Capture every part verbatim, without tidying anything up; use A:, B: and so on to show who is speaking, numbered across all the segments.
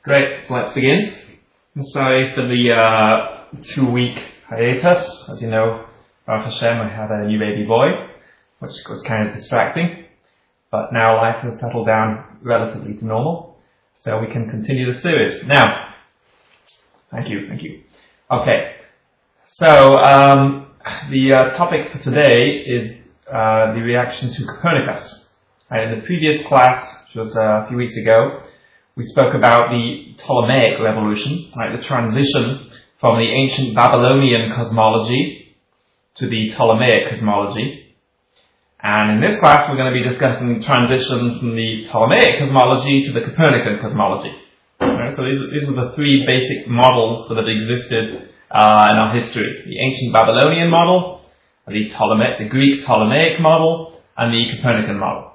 A: Great, so let's begin. I'm sorry for the uh, two-week hiatus. As you know, Baruch Hashem, I had a new baby boy, which was kind of distracting. But now life has settled down relatively to normal, so we can continue the series. Now, thank you, thank you. Okay, so um, the uh, topic for today is uh, the reaction to Copernicus. And in the previous class, which was uh, a few weeks ago, we spoke about the Ptolemaic revolution, right, the transition from the ancient Babylonian cosmology to the Ptolemaic cosmology. And in this class, we're going to be discussing the transition from the Ptolemaic cosmology to the Copernican cosmology. Right, so these, these are the three basic models that have existed uh, in our history: the ancient Babylonian model, the Ptolemaic, the Greek Ptolemaic model, and the Copernican model.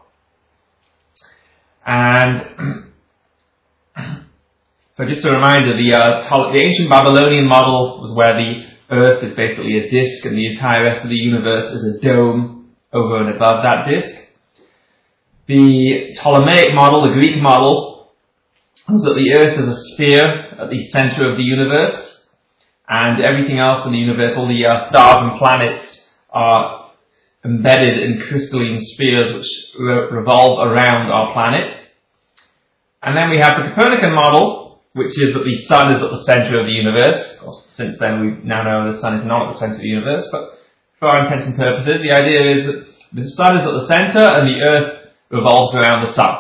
A: And so just a reminder, the, uh, the ancient Babylonian model was where the Earth is basically a disk and the entire rest of the universe is a dome over and above that disk. The Ptolemaic model, the Greek model, was that the Earth is a sphere at the center of the universe, and everything else in the universe, all the uh, stars and planets, are embedded in crystalline spheres which re- revolve around our planet. And then we have the Copernican model, which is that the sun is at the center of the universe. Of course, since then we now know the sun is not at the center of the universe, but for our intents and purposes, the idea is that the sun is at the center and the earth revolves around the sun.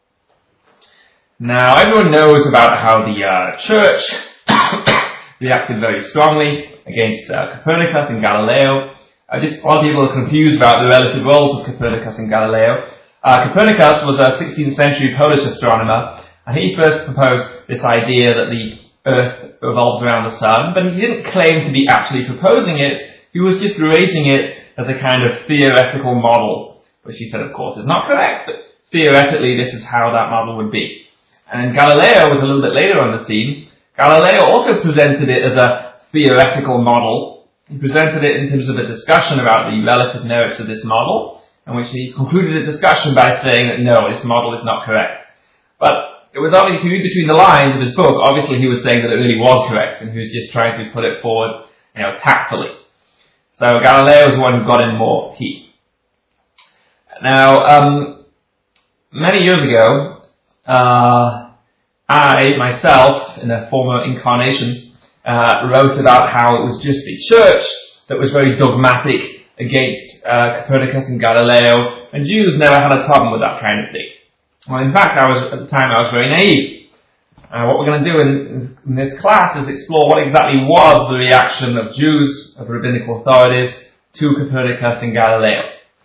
A: Now, everyone knows about how the uh, church reacted very strongly against uh, Copernicus and Galileo. Uh, just a lot of people are confused about the relative roles of Copernicus and Galileo. Uh, Copernicus was a sixteenth century Polish astronomer, and he first proposed this idea that the Earth revolves around the sun, but he didn't claim to be actually proposing it. He was just raising it as a kind of theoretical model, which he said, of course, is not correct, but theoretically this is how that model would be. And Galileo was a little bit later on the scene. Galileo also presented it as a theoretical model. He presented it in terms of a discussion about the relative merits of this model, in which he concluded a discussion by saying that no, this model is not correct. But it was obviously, if you read between the lines of his book, obviously he was saying that it really was correct, and he was just trying to put it forward, you know, tactfully. So Galileo was the one who got in more heat. Now, um, many years ago, uh, I, myself, in a former incarnation, uh, wrote about how it was just the church that was very dogmatic against uh, Copernicus and Galileo, and Jews never had a problem with that kind of thing. Well, in fact, I was at the time I was very naive. Uh, what we're going to do in, in this class is explore what exactly was the reaction of Jews, of rabbinical authorities, to Copernicus and Galileo.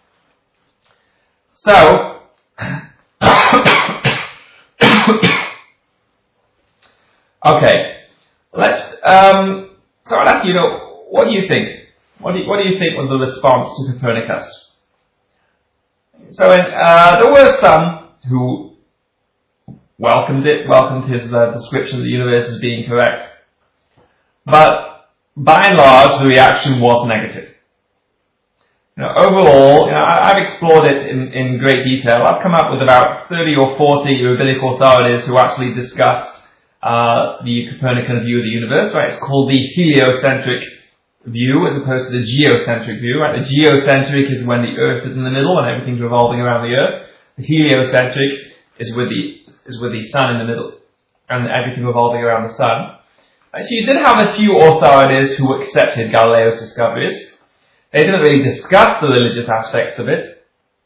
A: So, okay, let's. Um, so I'll ask you, you know, what do you think? What do you, what do you think was the response to Copernicus? So, in, uh, there were some who welcomed it, welcomed his uh, description of the universe as being correct. But by and large, the reaction was negative. You know, overall, you know, I, I've explored it in, in great detail. I've come up with about thirty or forty rabbinical authorities who actually discuss uh, the Copernican view of the universe. Right? It's called the heliocentric view as opposed to the geocentric view. Right? The geocentric is when the Earth is in the middle and everything's revolving around the Earth. The heliocentric is with the is with the sun in the middle and everything revolving around the sun. So you did have a few authorities who accepted Galileo's discoveries. They didn't really discuss the religious aspects of it.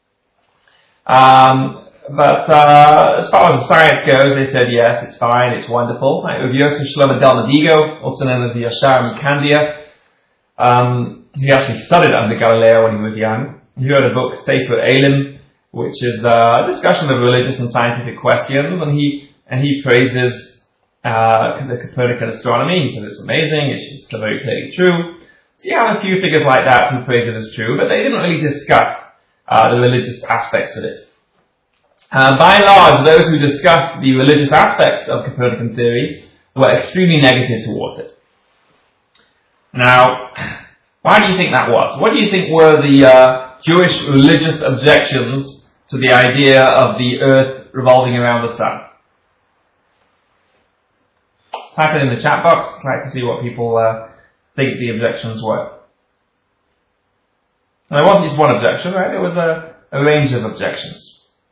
A: Um, but uh, as far as the science goes, they said yes, it's fine, it's wonderful. Like with Yosef Shlomo Delmedigo, also known as the Yashar Mikandia, um, he actually studied under Galileo when he was young. He wrote a book, Sefer Elim, which is a discussion of religious and scientific questions, and he and he praises uh, the Copernican astronomy. He says it's amazing, it's still very clearly true. So you have a few figures like that who praise it as true, but they didn't really discuss uh, the religious aspects of it. Uh, by and large, those who discussed the religious aspects of Copernican theory were extremely negative towards it. Now, why do you think that was? What do you think were the uh, Jewish religious objections to the idea of the earth revolving around the sun? type it in the chat box. I'd like to see what people uh, think the objections were. And there wasn't just one objection, right? There was a, a range of objections.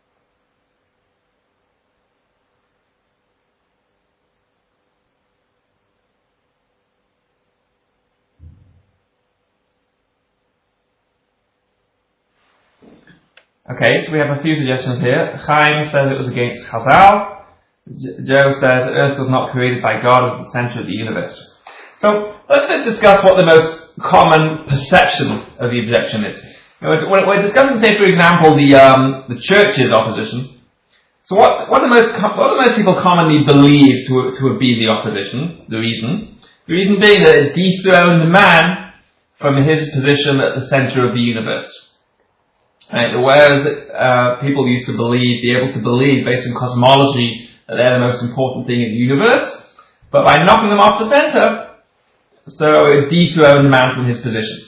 A: Okay, so we have a few suggestions here. Chaim says it was against Chazal. J- Joe says Earth was not created by God as the center of the universe. So let's just discuss what the most common perception of the objection is. You know, when we're discussing, say, for example, the um, the church's opposition. So what what do most com- what do most people commonly believe to to be the opposition? The reason, the reason being that it dethroned man from his position at the center of the universe. Right, whereas uh, people used to believe, be able to believe based on cosmology that they're the most important thing in the universe, but by knocking them off the center, so it dethroned man from his position.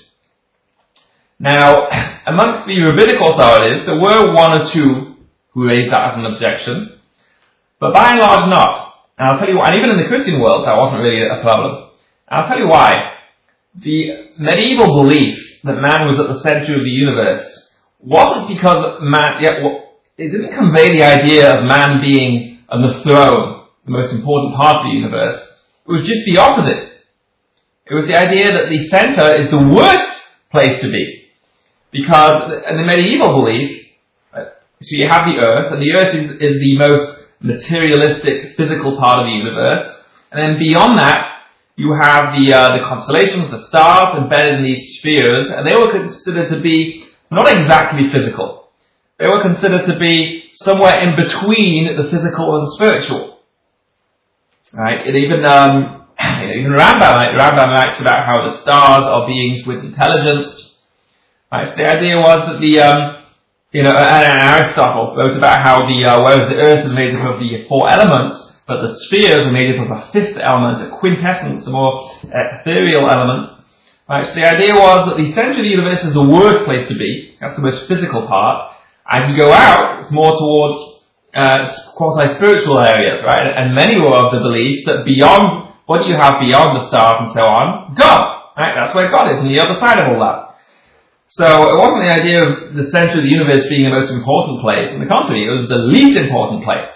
A: Now, amongst the rabbinic authorities, there were one or two who raised that as an objection, but by and large not. And I'll tell you why, and even in the Christian world that wasn't really a problem. And I'll tell you why. The medieval belief that man was at the center of the universe wasn't because man, yeah, well, it didn't convey the idea of man being on the throne, the most important part of the universe. It was just the opposite. It was the idea that the center is the worst place to be. Because in the medieval belief, so you have the earth, and the earth is, is the most materialistic, physical part of the universe. And then beyond that, you have the uh, the constellations, the stars embedded in these spheres, and they were considered to be not exactly physical. They were considered to be somewhere in between the physical and the spiritual. Right? It even um, even Rambam, right? Rambam writes about how the stars are beings with intelligence. Right? So the idea was that the um, you know, and Aristotle wrote about how the uh, whereas the earth is made up of the four elements, but the spheres are made up of a fifth element, a quintessence, a more ethereal element. Right, so the idea was that the center of the universe is the worst place to be. That's the most physical part. And you go out, it's more towards uh, quasi-spiritual areas, right? And many were of the belief that beyond, what do you have beyond the stars and so on? God! Right, that's where God is, on the other side of all that. So it wasn't the idea of the center of the universe being the most important place. On the contrary, it was the least important place.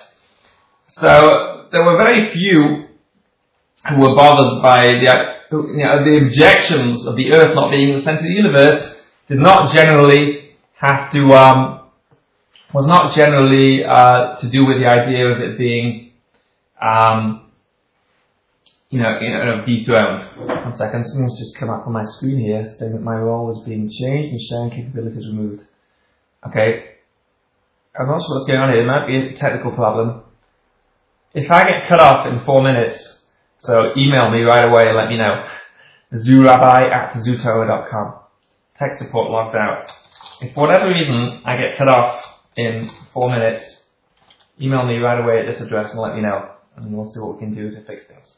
A: So there were very few who were bothered by the You know, the objections of the earth not being the center of the universe did not generally have to, um, was not generally uh, to do with the idea of it being, um, you know, you know, dethroned. One second, something's just come up on my screen here saying that my role is being changed and sharing capabilities removed. Okay, I'm not sure what's going on here. It might be a technical problem. If I get cut off in four minutes, so email me right away and let me know. Zoorabbi at zootorah dot com. Tech support logged out. If for whatever reason I get cut off in four minutes, email me right away at this address and let me know. And we'll see what we can do to fix things.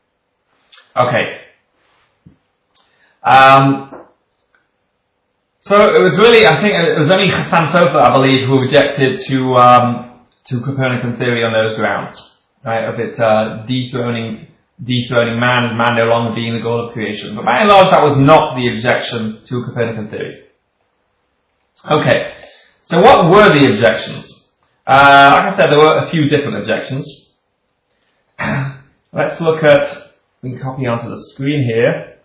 A: Okay. Um, so it was really, I think it was only Hassan Sofer, I believe, who objected to um, to Copernican theory on those grounds, right? Of it uh, dethroning dethroning man and man no longer being the goal of creation. But by and large, that was not the objection to Copernican theory. Okay, so what were the objections? Uh, like I said, there were a few different objections. Let's look at, we can copy onto the screen here.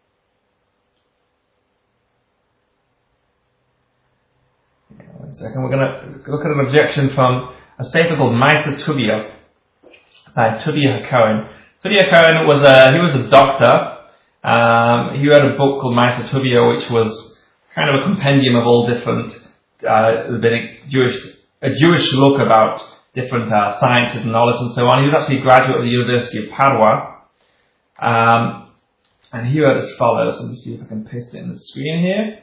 A: One second, we're going to look at an objection from a sefer called Ma'aser Tuvia by Tuvia HaKohen. Tuvia HaKohen was a, he was a doctor. Um, he wrote a book called Ma'aser Tuvia, which was kind of a compendium of all different uh, rabbinic Jewish, a Jewish look about different uh, sciences and knowledge and so on. He was actually a graduate of the University of Padua. Um, and he wrote as follows. Let me see if I can paste it in the screen here.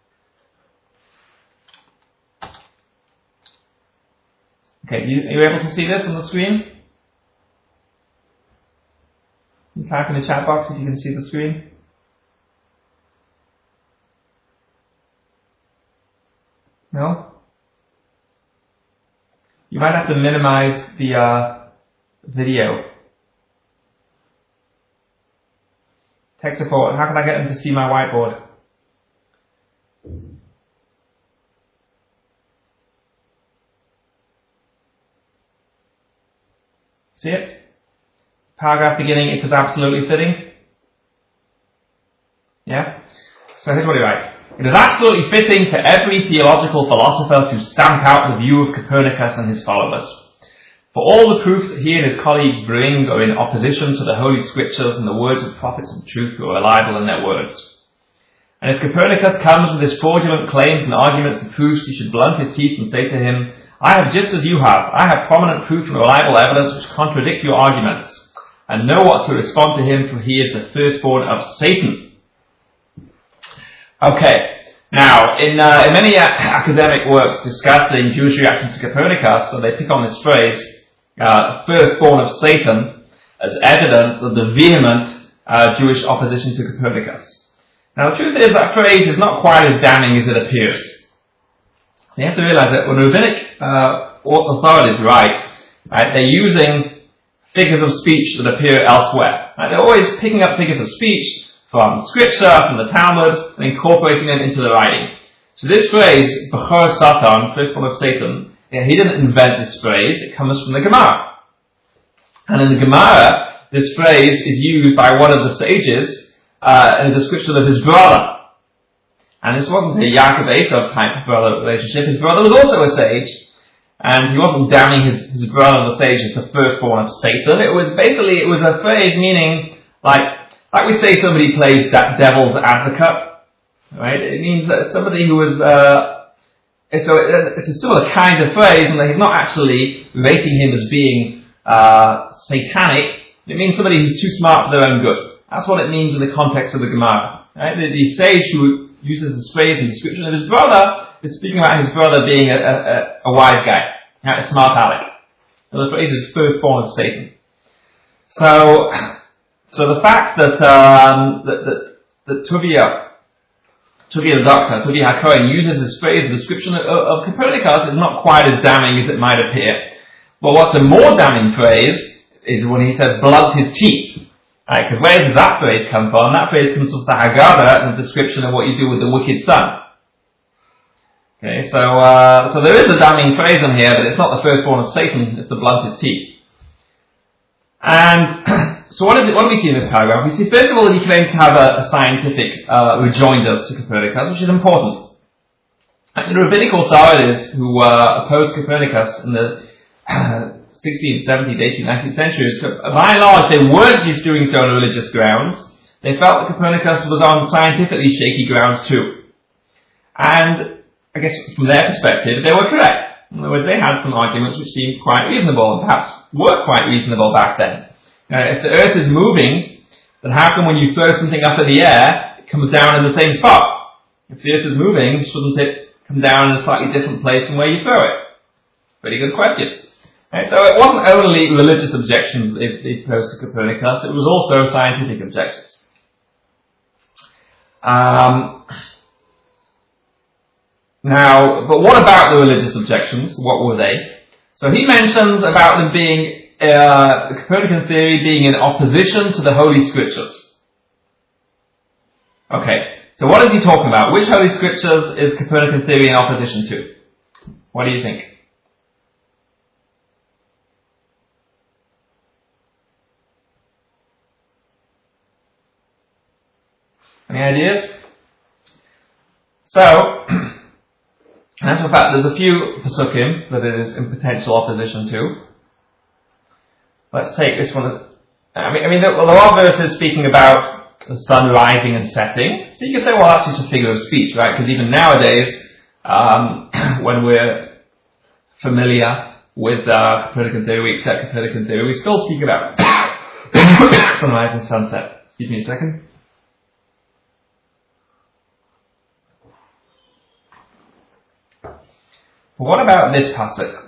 A: Okay, you, are you able to see this on the screen? You type in the chat box if you can see the screen. No? You might have to minimize the uh, video. Tech support. How can I get them to see my whiteboard? See it? Paragraph beginning, it is absolutely fitting. Yeah? So here's what he writes. It is absolutely fitting for every theological philosopher to stamp out the view of Copernicus and his followers. For all the proofs that he and his colleagues bring are in opposition to the Holy Scriptures and the words of prophets of truth who are reliable in their words. And if Copernicus comes with his fraudulent claims and arguments and proofs, you should blunt his teeth and say to him, I have just as you have. I have prominent proof and reliable evidence which contradict your arguments, and know what to respond to him, for he is the firstborn of Satan. Okay, now, in, uh, in many uh, academic works discussing Jewish reactions to Copernicus, so they pick on this phrase, uh, firstborn of Satan, as evidence of the vehement uh, Jewish opposition to Copernicus. Now, the truth is that phrase is not quite as damning as it appears. You have to realize that when rabbinic uh, authorities write, right, they're using figures of speech that appear elsewhere. Right? They're always picking up figures of speech from Scripture, from the Talmud, and incorporating them into the writing. So this phrase, Bechor Satan, firstborn of Satan, yeah, he didn't invent this phrase, it comes from the Gemara. And in the Gemara, this phrase is used by one of the sages uh, in a description of his brother. And this wasn't a Yaakov Esav type of brother relationship. His brother was also a sage, and he wasn't damning his, his brother, the sage, as the firstborn of Satan. It was basically, it was a phrase meaning, like, like we say somebody plays that devil's advocate, right? It means that somebody who was, uh, so it, it's a similar kind of phrase, and that he's not actually rating him as being, uh, satanic. It means somebody who's too smart for their own good. That's what it means in the context of the Gemara, right? The, the sage who uses this phrase in description of his brother is speaking about his brother being a, a, a wise guy, a smart aleck. So the phrase is firstborn of Satan. So, so the fact that um, that that, that Tuvia, Tuvia the doctor, Tuvia HaKohen uses this phrase in description of, of Copernicus is not quite as damning as it might appear. But what's a more damning phrase is when he says blunt his teeth. Right, because where does that phrase come from? That phrase comes from the Haggadah and the description of what you do with the wicked son. Okay, so uh, so there is a damning phrase in here, but it's not the firstborn of Satan, it's the blunt his teeth. And so what, is it, what do we see in this paragraph? We see, first of all, that he claims to have a, a scientific uh, rejoinder to Copernicus, which is important. And the rabbinic authorities who uh, opposed Copernicus in the uh, sixteenth, seventeenth, eighteenth, nineteenth centuries, by and large, they weren't just doing so on religious grounds. They felt that Copernicus was on scientifically shaky grounds too. And I guess from their perspective, they were correct. In other words, they had some arguments which seemed quite reasonable, and perhaps were quite reasonable back then. Now, if the Earth is moving, then how come when you throw something up in the air, it comes down in the same spot? If the Earth is moving, shouldn't it come down in a slightly different place from where you throw it? Pretty good question. Right, so it wasn't only religious objections that they, they posed to Copernicus, it was also scientific objections. Um, now, but what about the religious objections? What were they? So he mentions about them being, uh, the Copernican theory being in opposition to the Holy Scriptures. Okay, so what is he talking about? Which Holy Scriptures is Copernican theory in opposition to? What do you think? Any ideas? So, in actual fact, there's a few Pesukim that it is in potential opposition to. Let's take this one. I mean, I mean there, well, there are verses speaking about the sun rising and setting. So you could say, well, that's just a figure of speech, right? Because even nowadays, um, when we're familiar with uh, Copernican theory, we accept Copernican theory, we still speak about sunrise and sunset. Excuse me a second. But what about this pasuk?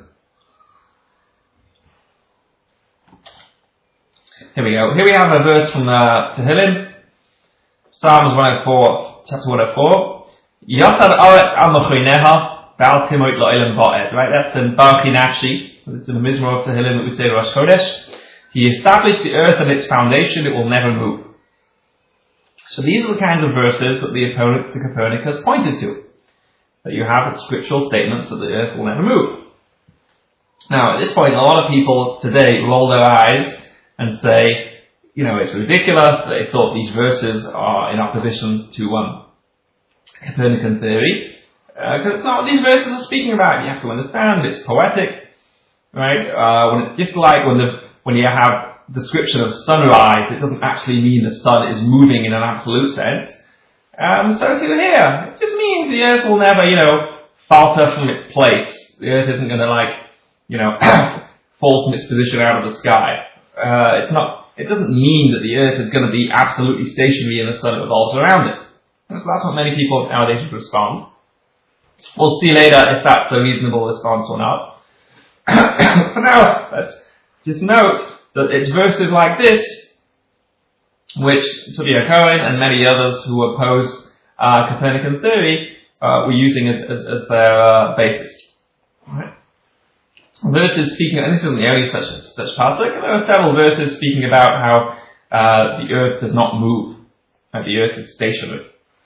A: Here we go. Here we have a verse from uh, Tehillim, Psalms one oh four, chapter one oh four. Yasad aretz al mechoineha ba'al timoit la'olam va'ed. Right, that's in Baruch Nafshi. It's in the Mizmor of Tehillim that we say to Rosh Chodesh. He established the earth on its foundation; it will never move. So these are the kinds of verses that the opponents to Copernicus pointed to. That you have scriptural statements that the earth will never move. Now, at this point, a lot of people today roll their eyes and say, you know, it's ridiculous that they thought these verses are in opposition to um, Copernican theory. Because uh, it's not what these verses are speaking about. You have to understand, it's poetic, right? Uh, when it's just like when the when you have description of sunrise, it doesn't actually mean the sun is moving in an absolute sense. Um, so too here. It just means the earth will never, you know, falter from its place. The earth isn't going to, like, you know, fall from its position out of the sky. Uh, it's not, it doesn't mean that the earth is going to be absolutely stationary and the sun revolves around it. And so that's what many people nowadays would respond. We'll see later if that's a reasonable response or not. For now, let's just note that it's verses like this which Tovia Cohen and many others who opposed uh, Copernican theory uh, were using as, as, as their uh, basis. Right. Verses speaking, and this isn't the only such such pasuk, there are several verses speaking about how uh, the earth does not move, that the earth is stationary.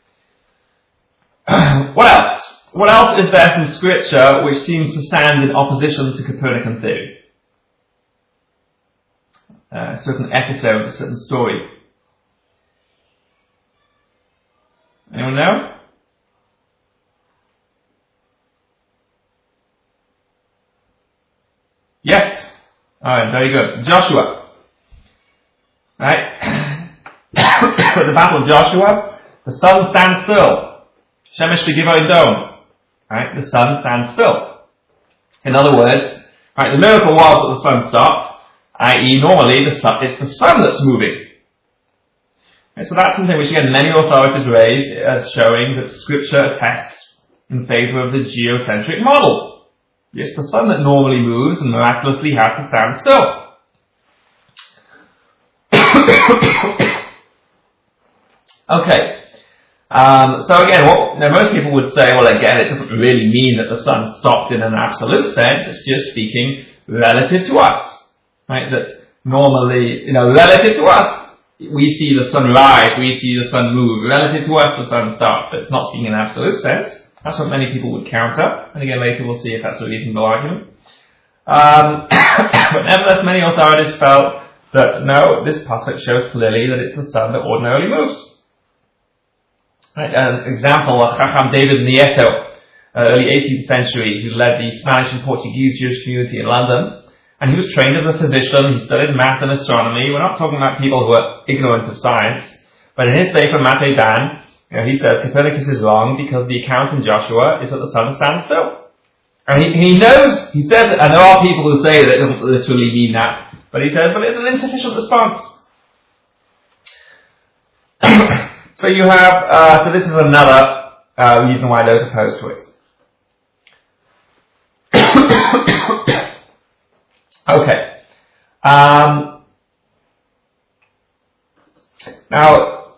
A: What else? What else is there from Scripture which seems to stand in opposition to Copernican theory? Uh, a certain episode, a certain story. Anyone know? Yes. Alright, very good. Joshua. Right? At the Battle of Joshua, the sun stands still. Shemesh v'Givon Dom. Right? The sun stands still. In other words, right, the miracle was that the sun stopped, that is normally the sun, it's the sun that's moving. And so that's something which again many authorities raise as showing that Scripture attests in favour of the geocentric model. It's the sun that normally moves and miraculously has to stand still. Okay. Um, so again, what, now most people would say, well again, it doesn't really mean that the sun stopped in an absolute sense, it's just speaking relative to us. Right? That normally, you know, relative to us, we see the sun rise, we see the sun move. Relative to us, the sun stopped. But it's not speaking in an absolute sense. That's what many people would counter. And again, later we'll see if that's a reasonable argument. Um, but nevertheless, many authorities felt that no, this pasuk shows clearly that it's the sun that ordinarily moves. Right, an example, Chacham David Nieto, uh, early eighteenth century, who led the Spanish and Portuguese Jewish community in London. And he was trained as a physician, he studied math and astronomy. We're not talking about people who are ignorant of science. But in his Sefer Matei Dan, you know, he says Copernicus is wrong because the account in Joshua is that the sun stands still. And he, he knows, he says, and there are people who say that it doesn't literally mean that, but he says, but it's an insufficient response. So you have, uh, so this is another uh, reason why those opposed to it. Okay. Um, now,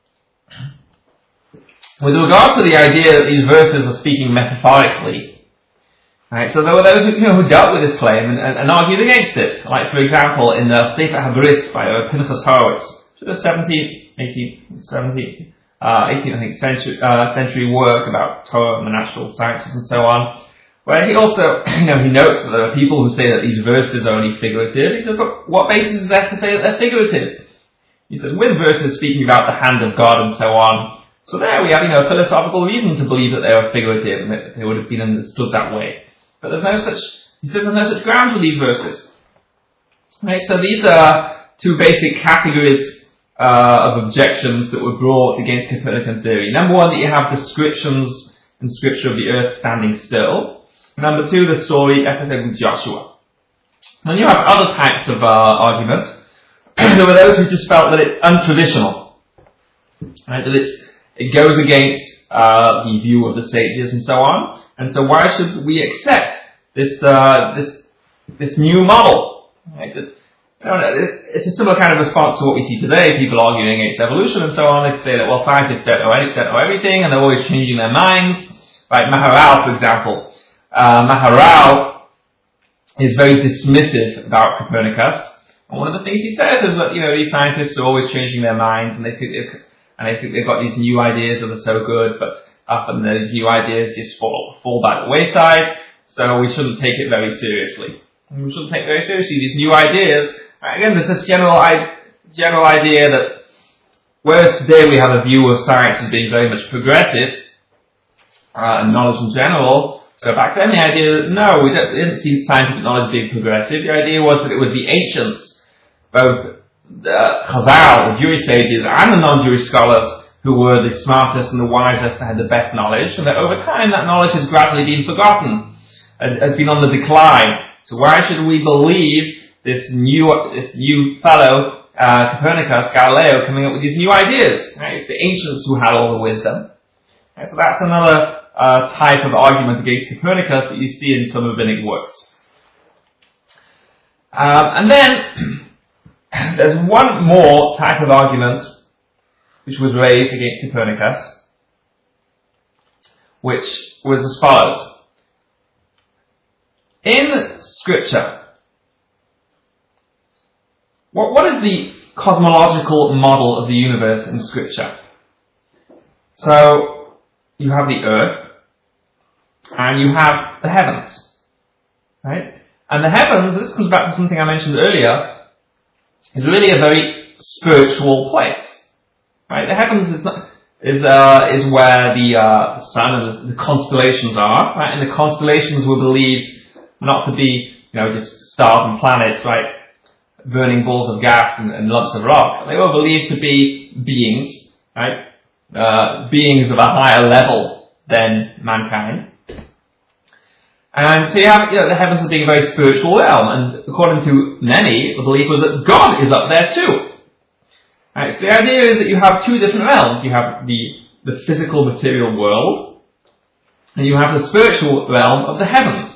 A: with regard to the idea that these verses are speaking metaphorically, right, so there were those who, you know, who dealt with this claim and, and, and argued against it. Like, for example, in the Sefer HaBris by uh, Pinchas Horowitz, the seventeenth, eighteenth, seventeenth, uh, eighteenth, I think, century, uh, century work about Torah and the natural sciences and so on. Where he also, you know, he notes that there are people who say that these verses are only figurative. He says, but what basis is there to say that they're figurative? He says, with verses speaking about the hand of God and so on, so there we have, you know, philosophical reason to believe that they are figurative and that they would have been understood that way. But there's no such, he says, there's no such ground for these verses. Right, so these are two basic categories uh, of objections that were brought against Copernican theory. Number one, that you have descriptions in Scripture of the earth standing still. Number two, the story episode with Joshua. Then you have other types of uh, arguments. There were those who just felt that it's untraditional, right? That it's, it goes against uh, the view of the sages and so on. And so why should we accept this uh, this this new model? Right? That, you know, it's a similar kind of response to what we see today. People arguing against evolution and so on. They say that, well, scientists don't know, don't know everything, and they're always changing their minds. Right? Maharal, for example. Uh, Maharal is very dismissive about Copernicus. And one of the things he says is that, you know, these scientists are always changing their minds and they think, and they think they've got these new ideas that are so good, but often those new ideas just fall, fall by the wayside, so we shouldn't take it very seriously. And we shouldn't take very seriously these new ideas. Again, there's this general, general idea that whereas today we have a view of science as being very much progressive, uh, and knowledge in general, so back then the idea that no, we didn't see scientific knowledge being progressive. The idea was that it was the ancients, both the Chazal, the Jewish sages, and the non-Jewish scholars who were the smartest and the wisest and had the best knowledge, and that over time that knowledge has gradually been forgotten, and has been on the decline. So why should we believe this new this new fellow, uh, Copernicus, Galileo, coming up with these new ideas? Right? It's the ancients who had all the wisdom. Right? So that's another uh, type of argument against Copernicus that you see in some rabbinic works. Um, and then there's one more type of argument which was raised against Copernicus, which was as follows. In Scripture, what, what is the cosmological model of the universe in Scripture? So, you have the earth, and you have the heavens, right? And the heavens, this comes back to something I mentioned earlier, is really a very spiritual place, right? The heavens is not, is uh, is where the uh, the sun and the, the constellations are, right? And the constellations were believed not to be, you know, just stars and planets, right? Burning balls of gas and, and lumps of rock. They were believed to be beings, right? Uh, beings of a higher level than mankind. And so you have, you know, the heavens as being a very spiritual realm, and according to many, the belief was that God is up there too. Right, so the idea is that you have two different realms. You have the, the physical material world, and you have the spiritual realm of the heavens.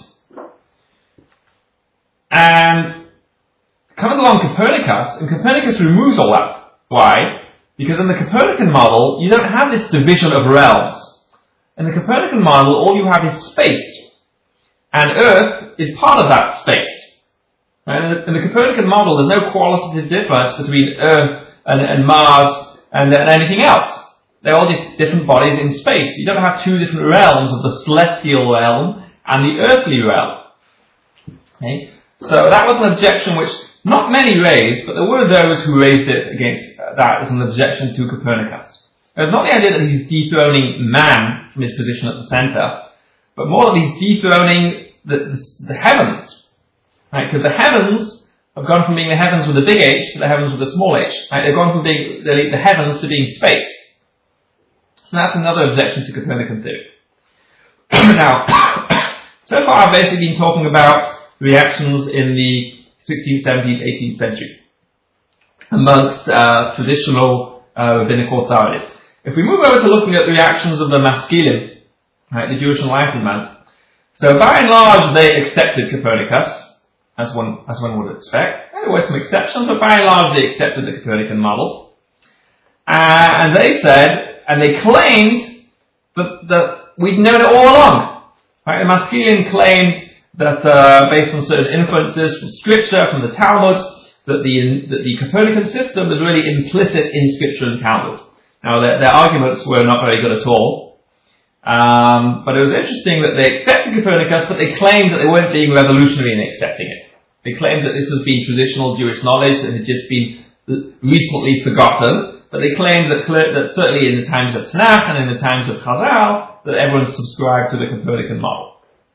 A: And comes along Copernicus, and Copernicus removes all that. Why? Because in the Copernican model, you don't have this division of realms. In the Copernican model, all you have is space. And Earth is part of that space. And in the Copernican model, there's no qualitative difference between Earth and, and Mars and, and anything else. They're all different bodies in space. You don't have two different realms of the celestial realm and the earthly realm. Okay? So that was an objection which not many raised, but there were those who raised it against that as an objection to Copernicus. It was not the idea that he's dethroning man from his position at the centre, but more that he's dethroning the, the, the heavens. Right? Because the heavens have gone from being the heavens with a big H to the heavens with a small h. Right? They've gone from being the, the heavens to being space. And that's another objection to Copernican theory. Now, so far I've basically been talking about reactions in the sixteenth, seventeenth, eighteenth century amongst uh, traditional uh, rabbinical authorities. If we move over to looking at the reactions of the Maskilim, right, the Jewish Enlightenment, so by and large they accepted Copernicus, as one as one would expect. There were some exceptions, but by and large they accepted the Copernican model. Uh, and they said, and they claimed that, that we'd known it all along. Right? The Maskilim claimed that uh, based on certain inferences from Scripture, from the Talmud, that the that the Copernican system was really implicit in Scripture and Talmud. Now, their, their arguments were not very good at all, um, but it was interesting that they accepted Copernicus, but they claimed that they weren't being revolutionary in accepting it. They claimed that this was being traditional Jewish knowledge that had just been recently forgotten, but they claimed that, that certainly in the times of Tanakh and in the times of Chazal, that everyone subscribed to the Copernican model.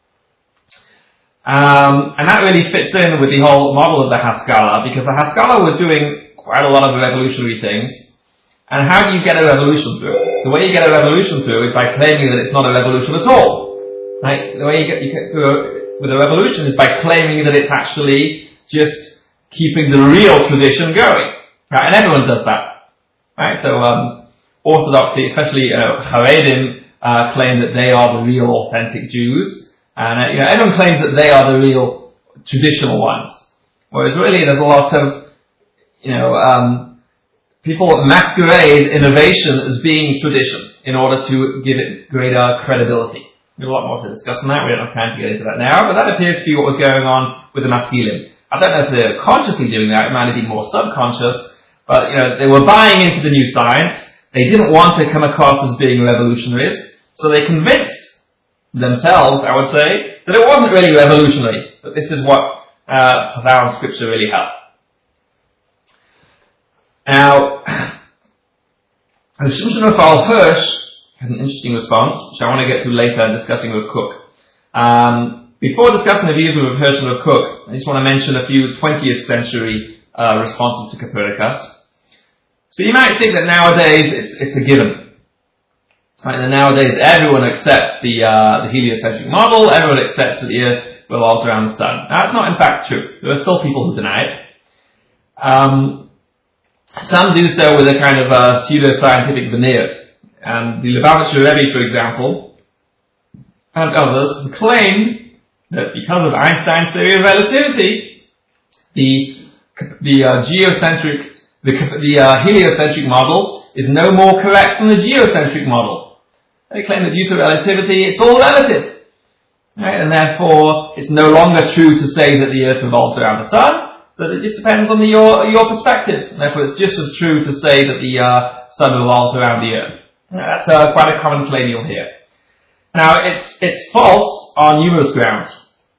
A: Um, and that really fits in with the whole model of the Haskalah, because the Haskalah was doing quite a lot of revolutionary things. And how do you get a revolution through? The way you get a revolution through is by claiming that it's not a revolution at all. Right? The way you get, you get through a, with a revolution is by claiming that it's actually just keeping the real tradition going. Right? And everyone does that. Right? So, um, Orthodoxy, especially, you know, Haredim, uh, claim that they are the real authentic Jews. And uh, you know, everyone claims that they are the real traditional ones. Whereas really there's a lot of, you know, um, people masquerade innovation as being tradition in order to give it greater credibility. There's a lot more to discuss on that. We don't have time to get into that now, but that appears to be what was going on with the Maskilim. I don't know if they're consciously doing that. It might have been more subconscious, but you know, they were buying into the new science. they didn't want to come across as being revolutionaries, so they convinced themselves, I would say, that it wasn't really revolutionary, that this is what uh, Chazal and Scripture really held. Now, Shimshon Raphael Hirsch had an interesting response, which I want to get to later in discussing with Cook. Um, before discussing the views of Hirsch and of Cook, I just want to mention a few twentieth century uh, responses to Copernicus. So you might think that nowadays it's, it's a given. Right, and nowadays everyone accepts the, uh, the heliocentric model, everyone accepts that the Earth revolves around the Sun. Now, that's not in fact true. There are still people who deny it. Um, some do so with a kind of uh, pseudo-scientific veneer. And the Lubavitcher Rebbe, for example, and others claim that because of Einstein's theory of relativity, the, the uh, geocentric, the, the uh, heliocentric model is no more correct than the geocentric model. They claim that due to relativity, it's all relative. Right? And therefore, it's no longer true to say that the Earth revolves around the Sun, that it just depends on the, your, your perspective. And therefore, it's just as true to say that the uh, Sun revolves around the Earth. That's uh, quite a common claim you'll hear. Now, it's, it's false on numerous grounds.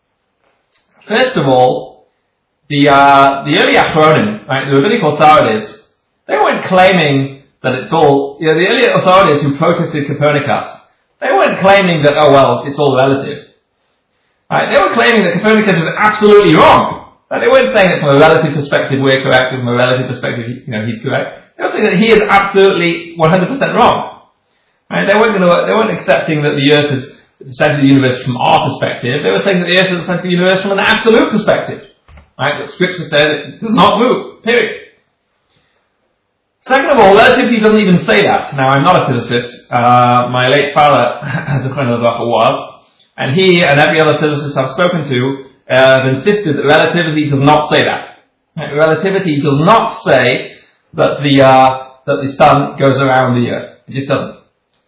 A: First of all, the, uh, the early Achronim, right, the rabbinical authorities, they weren't claiming that it's all, you know, the early authorities who protested Copernicus, they weren't claiming that, oh well, it's all relative. Right, they were claiming that Copernicus was absolutely wrong. Right, they weren't saying that from a relative perspective we're correct, and from a relative perspective, you know, he's correct. They were saying that he is absolutely one hundred percent wrong. Right, they weren't going to, they weren't accepting that the Earth is the center of the universe from our perspective. They were saying that the Earth is the center of the universe from an absolute perspective. Right, that Scripture says it does not move. Period. Second of all, relativity doesn't even say that. Now, I'm not a physicist. Uh, my late father, as a friend of the Bacha, was, and he and every other physicist I've spoken to uh, have insisted that relativity does not say that. Right? Relativity does not say that the uh, that the Sun goes around the Earth. It just doesn't.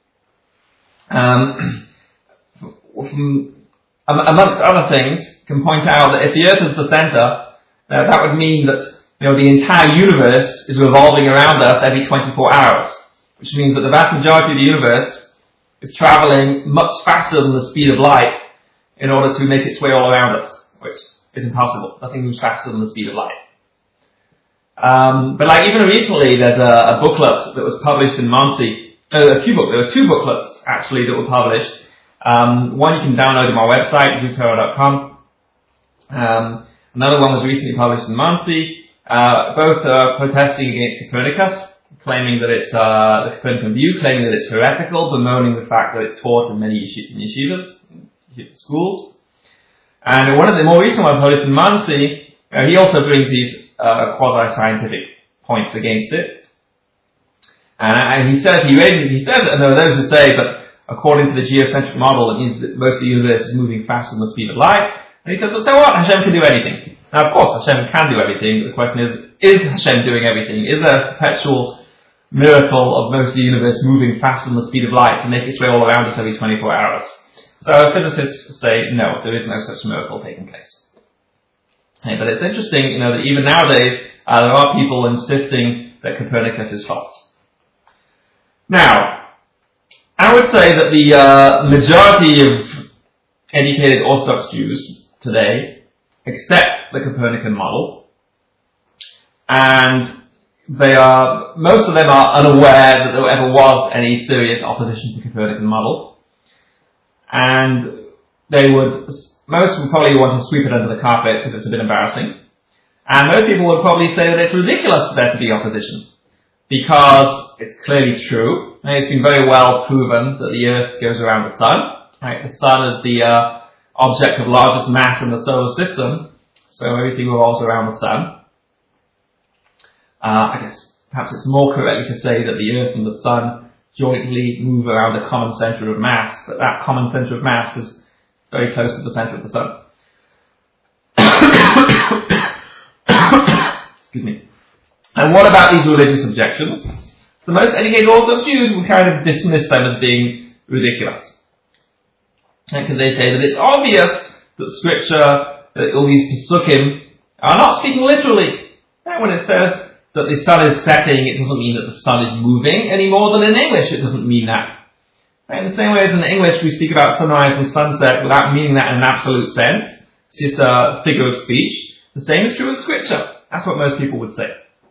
A: Um, from, amongst other things, can point out that if the Earth is the center, uh, that would mean that, you know, the entire universe is revolving around us every twenty-four hours, which means that the vast majority of the universe is traveling much faster than the speed of light in order to make its way all around us, which is impossible. Nothing moves faster than the speed of light. Um, but like even recently, there's a, a booklet that was published in Monsey. Uh, a few book, there were two booklets actually that were published. Um, one you can download on my website, zutero dot com. Um, another one was recently published in Monsey. Uh, both are protesting against Copernicus, claiming that it's uh, the Copernican view, claiming that it's heretical, bemoaning the fact that it's taught in many yeshivas, yeshiva schools. And one of the more recent ones published in Monsey, uh, he also brings these uh, quasi-scientific points against it. And, and he says he raises, he says, and there are those who say that according to the geocentric model, it means that most of the universe is moving faster than the speed of light. And he says, well, so what? Hashem can do anything. Now, of course, Hashem can do everything. The question is, is Hashem doing everything? Is there a perpetual miracle of most of the universe moving faster than the speed of light to make its way all around us every twenty-four hours? So physicists say, no, there is no such miracle taking place. Okay, but it's interesting, you know, that even nowadays, uh, there are people insisting that Copernicus is false. Now, I would say that the uh, majority of educated Orthodox Jews today accept the Copernican model, and they are, most of them are unaware that there ever was any serious opposition to the Copernican model, and they would, most would probably want to sweep it under the carpet because it's a bit embarrassing, and most people would probably say that it's ridiculous for there to be opposition, because it's clearly true, and it's been very well proven that the Earth goes around the Sun, right? The Sun is the uh, object of largest mass in the solar system, so everything revolves around the Sun. Uh, I guess perhaps it's more correctly to say that the Earth and the Sun jointly move around a common center of mass, but that common center of mass is very close to the center of the Sun. Excuse me. And what about these religious objections? So most educated Orthodox Jews would kind of dismiss them as being ridiculous. Because they say that it's obvious that Scripture, that all these Pesukim, are not speaking literally. When it says that the sun is setting, it doesn't mean that the sun is moving any more than in English. It doesn't mean that. Right? In the same way as in English we speak about sunrise and sunset without meaning that in an absolute sense. It's just a figure of speech. The same is true in Scripture. That's what most people would say.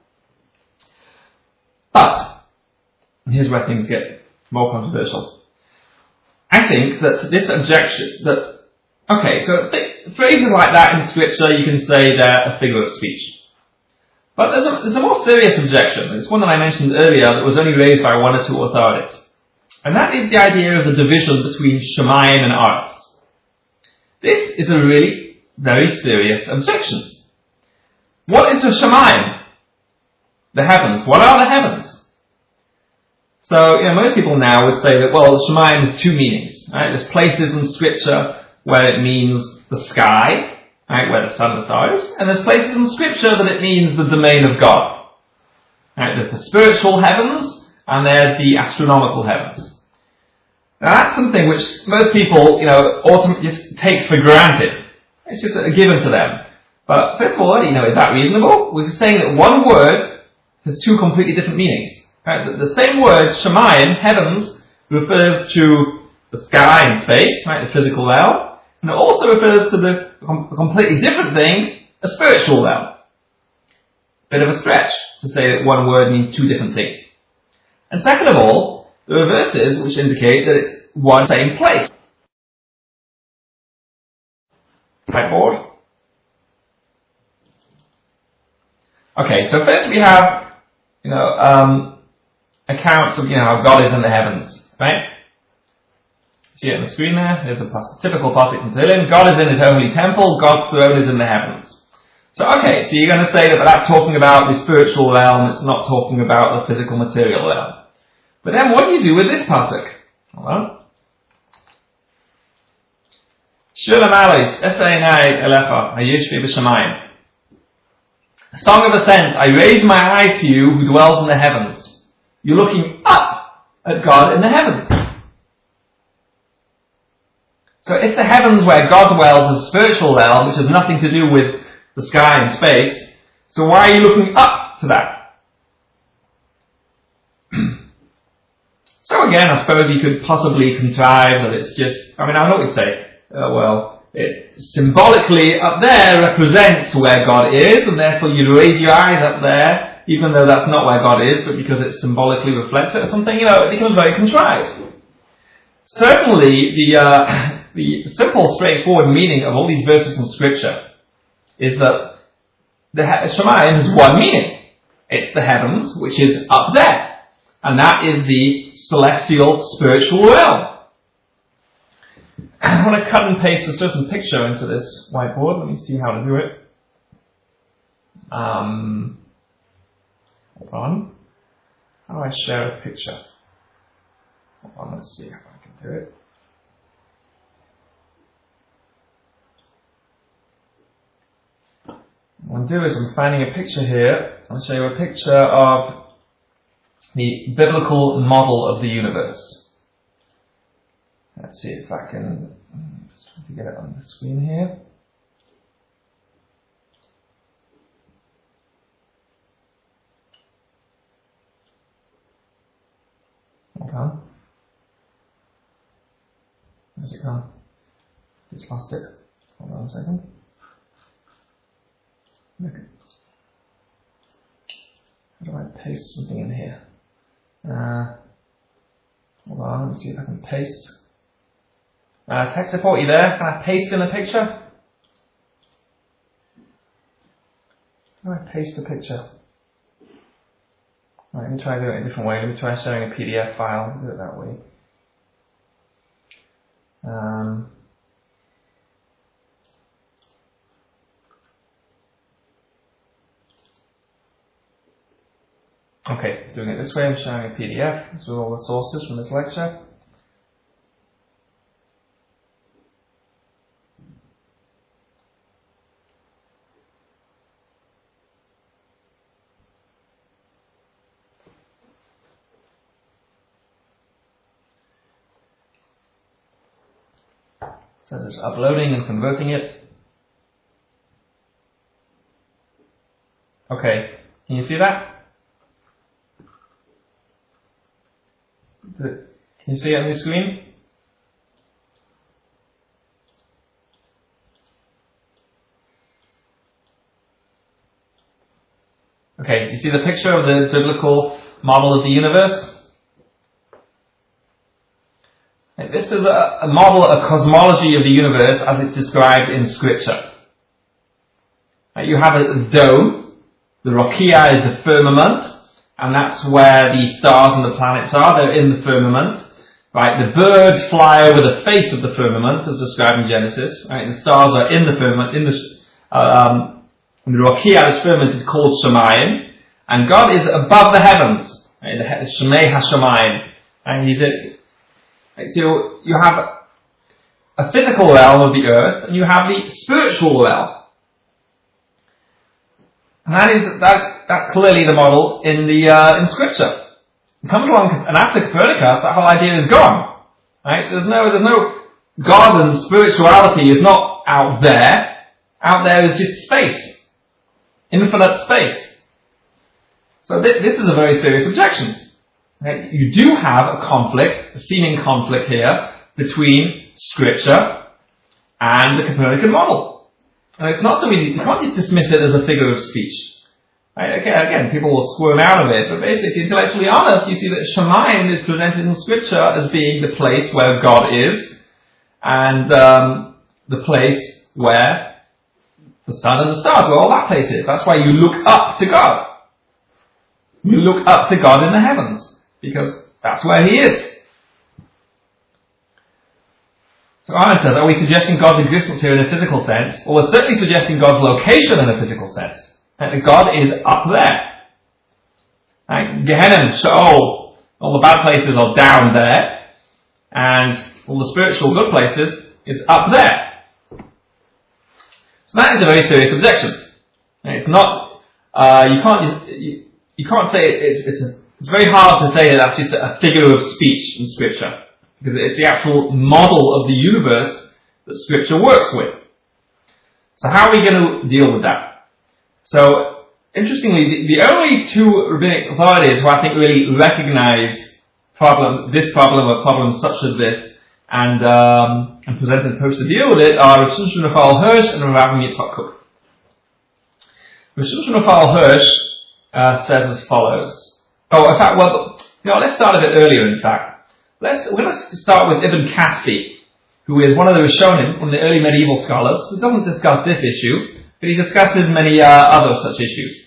A: But, here's where things get more controversial. I think that this objection, that, okay, so th- phrases like that in Scripture, you can say they're a figure of speech. But there's a, there's a more serious objection. It's one that I mentioned earlier that was only raised by one or two authorities. And that is the idea of the division between Shemayim and Aretz. This is a really very serious objection. What is the Shemayim? The heavens. What are the heavens? So, you know, most people now would say that, well, Shemayim has two meanings. Right? There's places in Scripture where it means the sky, right, where the sun and stars, and there's places in Scripture that it means the domain of God. Right? There's the spiritual heavens, and there's the astronomical heavens. Now that's something which most people, you know, ultimately just take for granted. It's just a given to them. But first of all, you know, is that reasonable? We're saying that one word has two completely different meanings. Right? The, the same word, Shemayim, heavens, refers to the sky and space, right, the physical realm, and it also refers to the com- completely different thing, a spiritual realm. Bit of a stretch to say that one word means two different things. And second of all, there are verses which indicate that it's one same place. Whiteboard. Okay, so first we have, you know, um, accounts of, you know, how God is in the heavens, right? See it on the screen there? There's a pas- typical pasuk from Tehillim. God is in His holy temple. God's throne is in the heavens. So, okay, so you're going to say that that's talking about the spiritual realm. It's not talking about the physical material realm. But then what do you do with this pasuk? Hold on. Shulam Alis, Esayinai Elecha, Hayishvi B'Shamayim. Song of Ascent, I raise my eyes to you who dwells in the heavens. You're looking up at God in the heavens. So if the heavens where God dwells is a spiritual realm, which has nothing to do with the sky and space, so why are you looking up to that? So again, I suppose you could possibly contrive that it's just, I mean, I know what you'd say, uh, well, it symbolically up there represents where God is, and therefore you'd raise your eyes up there, even though that's not where God is, but because it symbolically reflects it or something, you know, it becomes very contrived. Certainly, the, uh, the simple, straightforward meaning of all these verses in Scripture is that the Shemayim has one meaning. It's the heavens, which is up there. And that is the celestial spiritual realm. I want to cut and paste a certain picture into this whiteboard. Let me see how to do it. Um, hold on. How do I share a picture? Hold on, let's see how I can do it. What I'll do is I'm finding a picture here. I'll show you a picture of the biblical model of the universe. Let's see if I can, I'm just trying to get it on the screen here. Hold on. Where's it gone? Just lost it. Hold on a second. Look. How do I paste something in here? Uh, hold on, let me see if I can paste. Uh, tech support, you there? Can I paste in a picture? How do I paste a picture? Right, let me try doing it a different way. Let me try sharing a P D F file. Do it that way. Um, okay, doing it this way. I'm sharing a P D F. This is all the sources from this lecture. So it's uploading and converting it. Okay, can you see that? Can you see it on the screen? Okay, you see the picture of the biblical model of the universe? This is a, a model, a cosmology of the universe as it's described in Scripture. You have a dome, the Rakia is the firmament, and that's where the stars and the planets are, they're in the firmament. Right, the birds fly over the face of the firmament, as described in Genesis. Right, the stars are in the firmament, in the, um, the Rakia, this firmament is called Shemayim, and God is above the heavens, right, the Shemei HaShemayim, and He's a, right, so you have a physical realm of the earth, and you have the spiritual realm. And that is that. That's clearly the model in the uh, in Scripture. It comes along, and after Copernicus, that whole idea is gone. Right? There's no there's no God and spirituality is not out there. Out there is just space, infinite space. So th- this is a very serious objection. Right? You do have a conflict, a seeming conflict here between Scripture and the Copernican model. And it's not so easy. You can't just dismiss it as a figure of speech. Right? Okay, again, people will squirm out of it, but basically, intellectually honest, you see that Shemayim is presented in Scripture as being the place where God is, and um, the place where the sun and the stars, where all that place is. That's why you look up to God. You look up to God in the heavens, because that's where He is. So Arnold says, are we suggesting God's existence here in a physical sense? Well, we're certainly suggesting God's location in a physical sense. That God is up there. Right? Gehenna, Sheol, all the bad places are down there, and all the spiritual good places is up there. So that is a very serious objection. It's not, uh, you can't, you, you can't say it, it's, it's, a, it's very hard to say that that's just a figure of speech in Scripture. Because it's the actual model of the universe that Scripture works with. So how are we going to deal with that? So, interestingly, the, the only two rabbinic authorities who I think really recognize problem, this problem or problems such as this and, um, and present an approach to deal with it are Rav Shimshon Raphael Hirsch and Rav Avram Yitzchak Kook. Rav Shimshon Raphael Hirsch uh, says as follows. Oh, in fact, well, you know, let's start a bit earlier, in fact. Let's, we're going to start with Ibn Kaspi, who is one of the Rishonim, one of the early medieval scholars, who doesn't discuss this issue, but he discusses many uh, other such issues.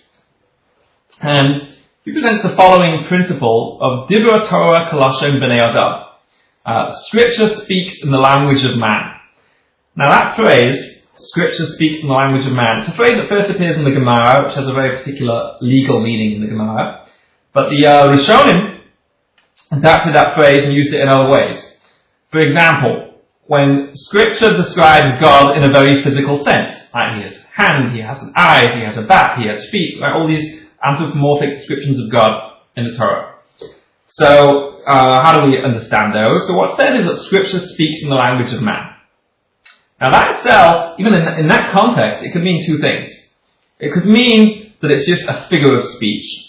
A: And he presents the following principle of Dibra Torah Kalashon B'nei Adam. Uh, Scripture speaks in the language of man. Now that phrase, Scripture speaks in the language of man, it's a phrase that first appears in the Gemara, which has a very particular legal meaning in the Gemara. But the uh, Rishonim adapted that phrase and used it in other ways. For example, when Scripture describes God in a very physical sense, like he has a hand, he has an eye, he has a back, he has feet, like all these anthropomorphic descriptions of God in the Torah. So, uh, how do we understand those? So what's said is that Scripture speaks in the language of man. Now that itself, even in, in that context, it could mean two things. It could mean that it's just a figure of speech.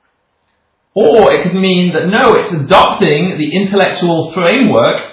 A: Or it could mean that no, it's adopting the intellectual framework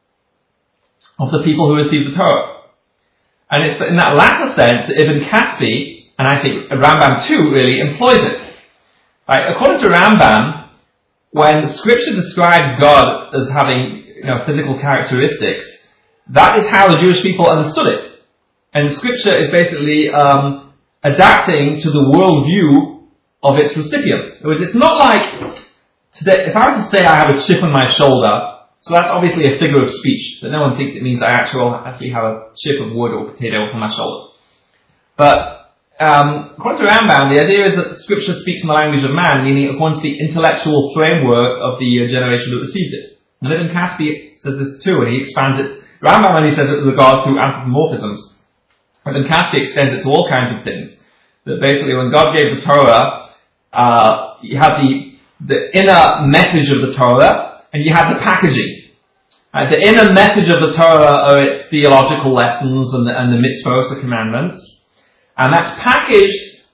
A: of the people who received the Torah. And it's in that latter sense that Ibn Kaspi, and I think Rambam too, really employs it. Right? According to Rambam, when Scripture describes God as having, you know, physical characteristics, that is how the Jewish people understood it. And Scripture is basically um, adapting to the worldview of its recipients. In other words, it's not like today, if I were to say I have a chip on my shoulder, so that's obviously a figure of speech, but no one thinks it means I actually, actually have a chip of wood or potato on my shoulder. But um, according to Rambam, the idea is that Scripture speaks in the language of man, meaning according to the intellectual framework of the uh, generation that received it. And Ibn Kaspi says this too, and he expands it. Rambam only says it with regard to anthropomorphisms. Ibn Kaspi extends it to all kinds of things. That basically when God gave the Torah, Uh, you have the, the inner message of the Torah, and you have the packaging. Uh, the inner message of the Torah are its theological lessons and the, and the mitzvahs, the commandments. And that's packaged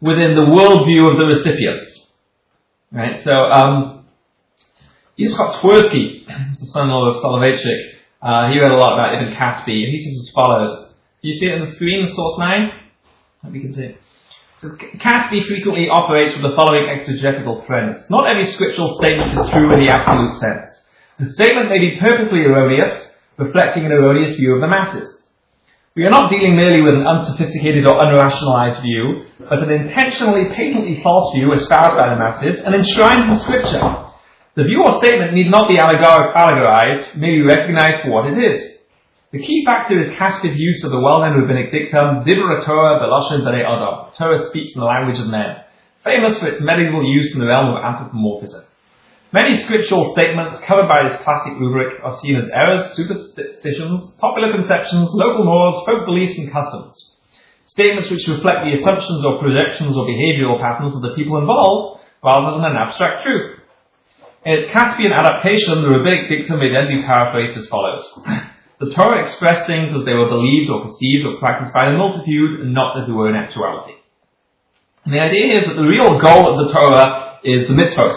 A: within the worldview of the recipients. Right? So, um, Yitzchak Twersky, the son-in-law of Soloveitchik, uh, he read a lot about Ibn Caspi, and he says as follows. Do you see it on the screen, source nine? Hope you can see it. It says, Caspi frequently operates with the following exegetical premise. Not every scriptural statement is true in the absolute sense. The statement may be purposely erroneous, reflecting an erroneous view of the masses. We are not dealing merely with an unsophisticated or unrationalized view, but an intentionally, patently false view espoused by the masses and enshrined in Scripture. The view or statement need not be allegor- allegorized, may be recognized for what it is. The key factor is Caspi's use of the well-known rabbinic dictum, Dibra Torah Beloshen B'nei Adam. Torah speaks in the language of men, famous for its medieval use in the realm of anthropomorphism. Many scriptural statements covered by this classic rubric are seen as errors, superstitions, popular conceptions, local laws, folk beliefs and customs. Statements which reflect the assumptions or projections or behavioral patterns of the people involved, rather than an abstract truth. In its Caspian adaptation, the rabbinic dictum may then be paraphrased as follows. The Torah expressed things as they were believed or perceived or practiced by the multitude, and not as they were in actuality. And the idea is that the real goal of the Torah is the mitzvos.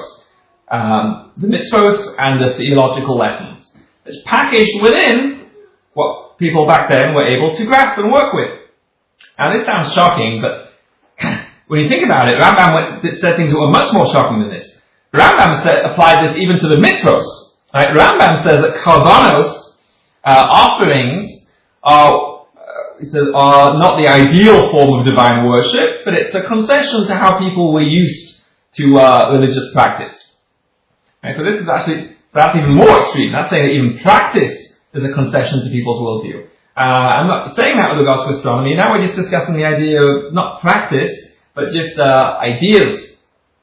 A: Um, the mitzvos and the theological lessons. It's packaged within what people back then were able to grasp and work with. Now this sounds shocking, but when you think about it, Rambam went, said things that were much more shocking than this. Rambam said, applied this even to the mitzvos. Right? Rambam says that karbanos, uh, offerings, are, uh, he says, are not the ideal form of divine worship, but it's a concession to how people were used to uh, religious practice. Okay, so this is actually, so that's even more extreme. That's saying that even practice is a concession to people's worldview. Uh, I'm not saying that with regards to astronomy. Now we're just discussing the idea of not practice, but just uh, ideas.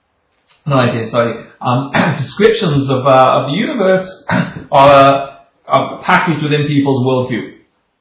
A: Not ideas, sorry. Um, descriptions of, uh, of the universe are, uh, are packaged within people's worldview.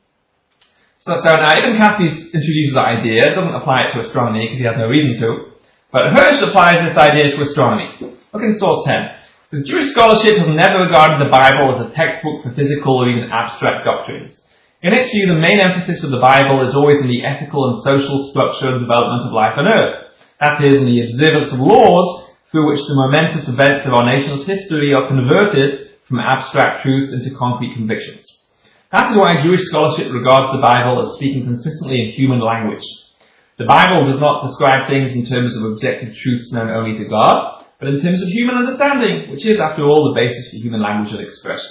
A: So, so now Ibn Caspi introduces the idea. It doesn't apply it to astronomy because he has no reason to. But Hirsch applies this idea to astronomy. Look in source ten. The Jewish scholarship has never regarded the Bible as a textbook for physical or even abstract doctrines. In its view, the main emphasis of the Bible is always in the ethical and social structure and development of life on earth. That is, in the observance of laws through which the momentous events of our nation's history are converted from abstract truths into concrete convictions. That is why Jewish scholarship regards the Bible as speaking consistently in human language. The Bible does not describe things in terms of objective truths known only to God, but in terms of human understanding, which is, after all, the basis for human language and expression.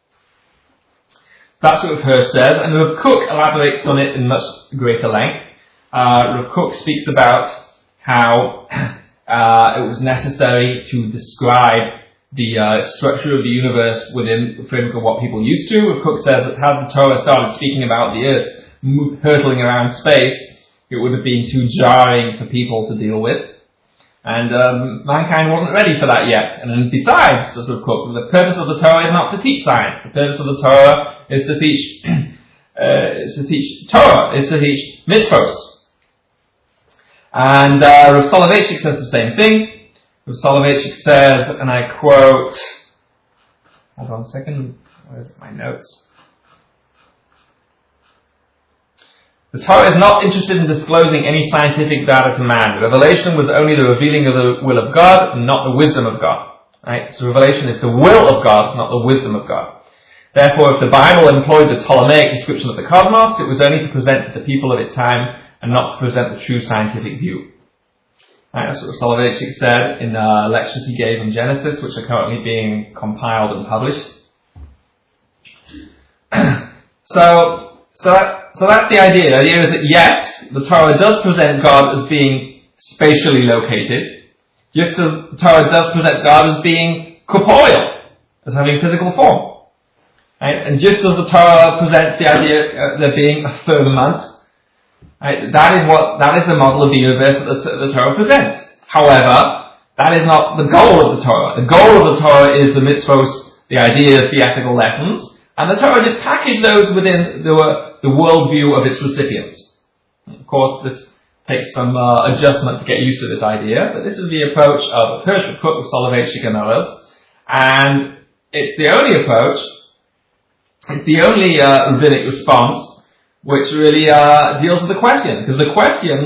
A: That's what Hirsch says, and Rav Kook elaborates on it in much greater length. Uh, Rav Kook speaks about how uh, it was necessary to describe the uh, structure of the universe within the framework of what people used to. Rav Kook says that had the Torah started speaking about the earth hurtling around space, it would have been too jarring for people to deal with. And um, mankind wasn't ready for that yet. And then besides, says Rav Kook, the purpose of the Torah is not to teach science. The purpose of the Torah is to teach, uh, is to teach Torah, is to teach mitzvos. And uh, Rav Soloveitchik says the same thing. Rav Soloveitchik says, and I quote, hold on a second, where's my notes? The Torah is not interested in disclosing any scientific data to man. Revelation was only the revealing of the will of God, not the wisdom of God. Right? So revelation is the will of God, not the wisdom of God. Therefore, if the Bible employed the Ptolemaic description of the cosmos, it was only to present to the people of its time and not to present the true scientific view. Right, that's what Soloveitchik said in uh, lectures he gave on Genesis, which are currently being compiled and published. so, so that, So that's the idea. The idea is that yes, the Torah does present God as being spatially located, just as the Torah does present God as being corporeal, as having physical form. Right? And just as the Torah presents the idea of there being a firmament, right, that is what that is the model of the universe that the, the Torah presents. However, that is not the goal of the Torah. The goal of the Torah is the mitzvos, the idea of the ethical lessons, and the Torah just packaged those within the the worldview of its recipients. Of course, this takes some uh, adjustment to get used to this idea, but this is the approach of Hirsch, Rav Kook, Soloveitchik, and others, and it's the only approach, it's the only uh, rabbinic response which really uh, deals with the question, because the questions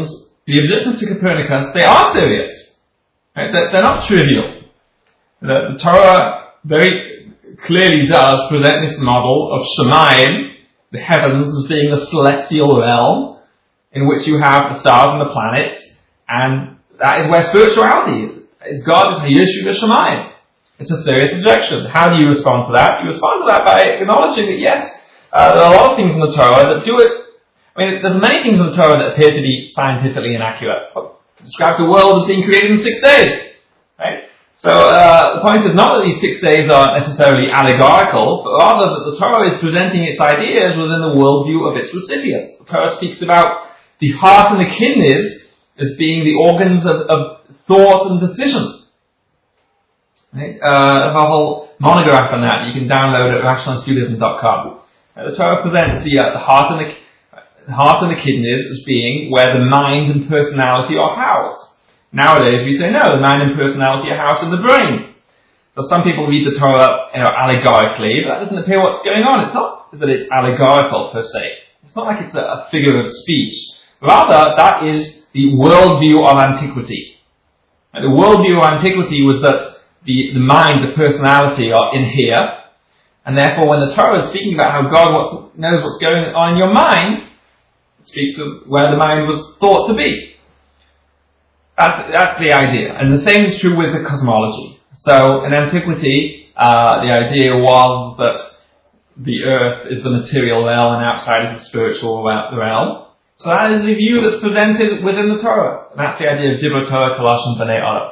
A: the objections to Copernicus, they are serious. Right? They're, they're not trivial. The, the Torah very clearly does present this model of Shemayim, the heavens, as being a celestial realm in which you have the stars and the planets, and that is where spirituality is. Is God is Hayeshu Shemayim. It's a serious objection. How do you respond to that? You respond to that by acknowledging that yes, uh, there are a lot of things in the Torah that do it. I mean, there's many things in the Torah that appear to be scientifically inaccurate. It describes the world as being created in six days. Right? So uh, the point is not that these six days are necessarily allegorical, but rather that the Torah is presenting its ideas within the worldview of its recipients. The Torah speaks about the heart and the kidneys as being the organs of, of thought and decision. Right? Uh, a whole monograph on that you can download at rationalist judaism dot com. Uh, the Torah presents the, uh, the heart and the, the heart and the kidneys as being where the mind and personality are housed. Nowadays we say no, the mind and personality are housed in the brain. So some people read the Torah, you know, allegorically, but that doesn't appear what's going on. It's not that it's allegorical per se. It's not like it's a, a figure of speech. Rather, that is the worldview of antiquity. And the worldview of antiquity was that The, the mind, the personality are in here, and therefore when the Torah is speaking about how God wants, knows what's going on in your mind, it speaks of where the mind was thought to be. That's, that's the idea. And the same is true with the cosmology. So in antiquity, uh, the idea was that the earth is the material realm and outside is the spiritual realm. So that is the view that's presented within the Torah. And that's the idea of Divrei Torah, Koloshim, B'nai Adam.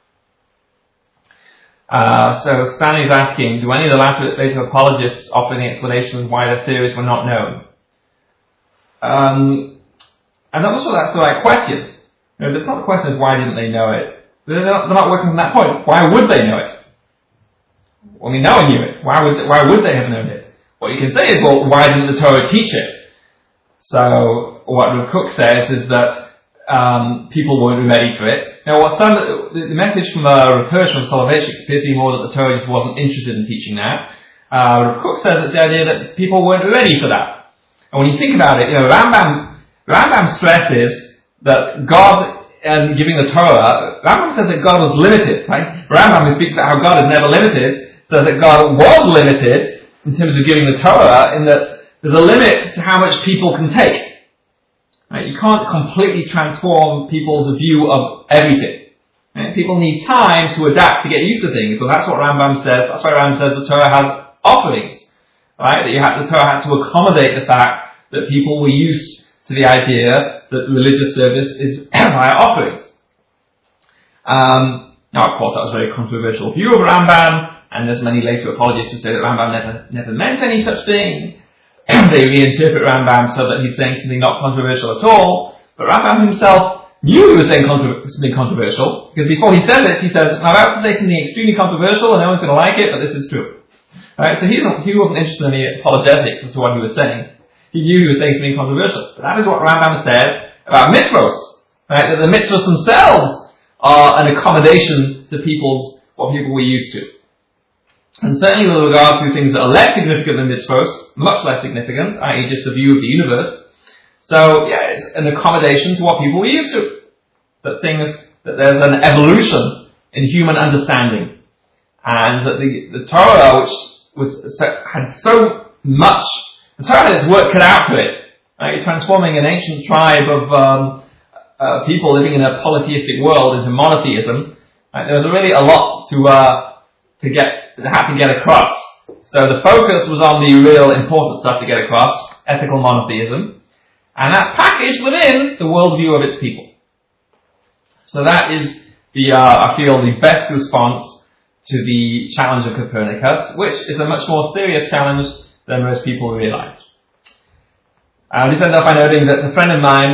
A: Uh, so Stanley's asking, do any of the later, later apologists offer any explanations why their theories were not known? Um, I'm not sure that's the right question. You know, it's not the question is why didn't they know it. They're not, they're not working from that point. Why would they know it? Well, we know knew it. Why would, why would they have known it? What you can say is, well, why didn't the Torah teach it? So what Rav Kook says is that Um, people weren't ready for it. Now, what some, the, the message from uh, Rav Hirsch and Soloveitchik appears to be more that the Torah just wasn't interested in teaching that. Uh, Rav Kook says it's the idea that people weren't ready for that. And when you think about it, you know, Rambam, Rambam stresses that God, and giving the Torah, Rambam says that God was limited, right? Rambam, who speaks about how God is never limited, says that God was limited in terms of giving the Torah, in that there's a limit to how much people can take. Right? You can't completely transform people's view of everything. Right? People need time to adapt, to get used to things. Well, that's what Rambam says. That's why Rambam says the Torah has offerings. Right? That you have, the Torah had to accommodate the fact that people were used to the idea that religious service is via offerings. Um, now, of course, that was a very controversial view of Rambam, and there's many later apologists who say that Rambam never, never meant any such thing. They reinterpret Rambam so that he's saying something not controversial at all, but Rambam himself knew he was saying contra- something controversial, because before he says it, he says, I'm about to say something extremely controversial and no one's going to like it, but this is true. Right? So he, he wasn't interested in any apologetics as to what he was saying. He knew he was saying something controversial. But that is what Rambam says about mitzvos. Right? That the mitzvos themselves are an accommodation to people's, what people were used to. And certainly with regard to things that are less significant than mitzvos, much less significant, that is just the view of the universe. So, yeah, it's an accommodation to what people were used to. That things, that there's an evolution in human understanding. And that the, the Torah, which was, had so much, the Torah had its work cut out for it. Right? Transforming an ancient tribe of um, uh, people living in a polytheistic world into monotheism. Right? There was really a lot to, uh, to get, to have to get across. So the focus was on the real important stuff to get across, ethical monotheism, and that's packaged within the worldview of its people. So that is the, uh, I feel, the best response to the challenge of Copernicus, which is a much more serious challenge than most people realize. I'll just end up by noting that a friend of mine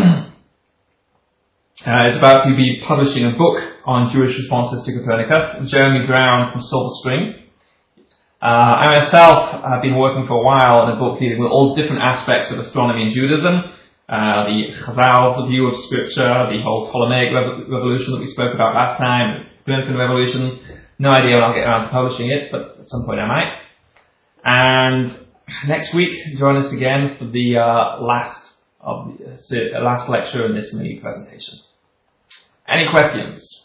A: uh, is about to be publishing a book on Jewish responses to Copernicus, Jeremy Brown from Silver Spring. Uh, I myself have been working for a while on a book dealing with all different aspects of astronomy and Judaism, uh, the Chazal's view of Scripture, the whole Ptolemaic rev- revolution that we spoke about last time, the Copernican revolution. No idea when I'll get around to publishing it, but at some point I might. And next week, join us again for the uh, last of the last lecture in this mini presentation. Any questions?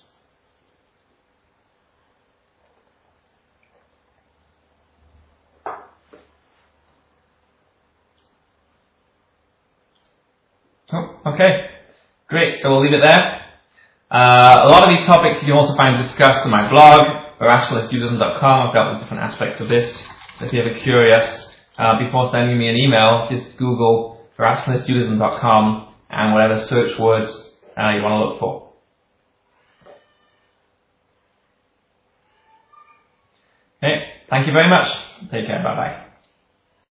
A: Oh, okay, great. So we'll leave it there. Uh, a lot of these topics you can also find discussed on my blog, rationalist judaism dot com. I've dealt with different aspects of this. So if you're ever curious, uh, before sending me an email, just Google rationalist judaism dot com and whatever search words uh, you want to look for. Okay, thank you very much. Take care. Bye bye.